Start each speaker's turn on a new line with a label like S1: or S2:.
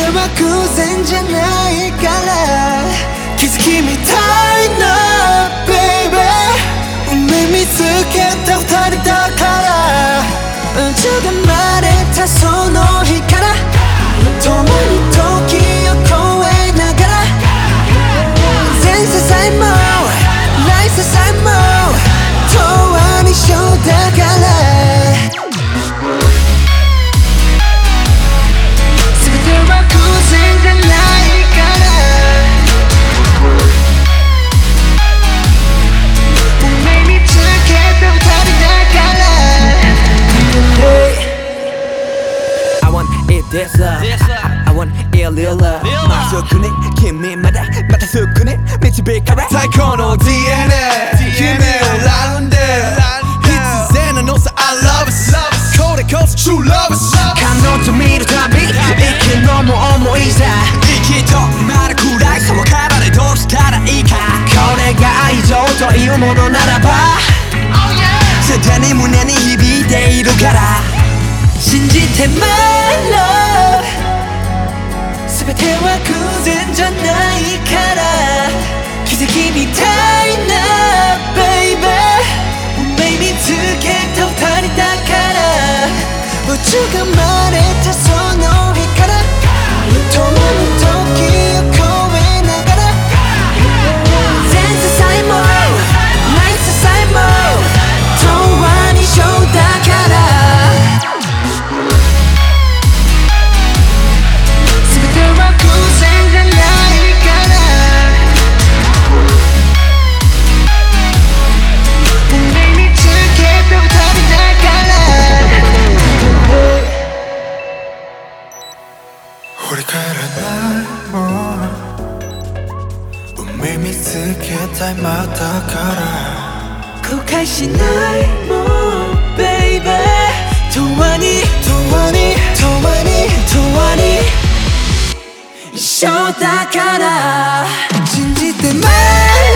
S1: は偶然じゃないから気づきみたいな Baby 運命見つけた二人だから宇宙が生まれたその日から共に時を超えながら前世さえも来世さえも永遠に一緒だから
S2: This love, I want a little love まっすぐに君までまたすぐに導かれ最高の DNA 君を選んで必然なのさ I love us これこそ true love us 彼女見るたび息のも思いさ息止まるくらいその体でどうしたらいいかこれが愛情というものならばすでに胸に響いているから信じて My love 全ては偶然じゃないから奇跡みたいな Baby 運命見つけた二人だから宇宙が生まれたその日から共に時を超えながら前世さえも来世さえも永遠に一緒だから
S1: 振り返らないもん運命見つけた今だから後悔しないもん Baby 永遠に一緒だから信じて My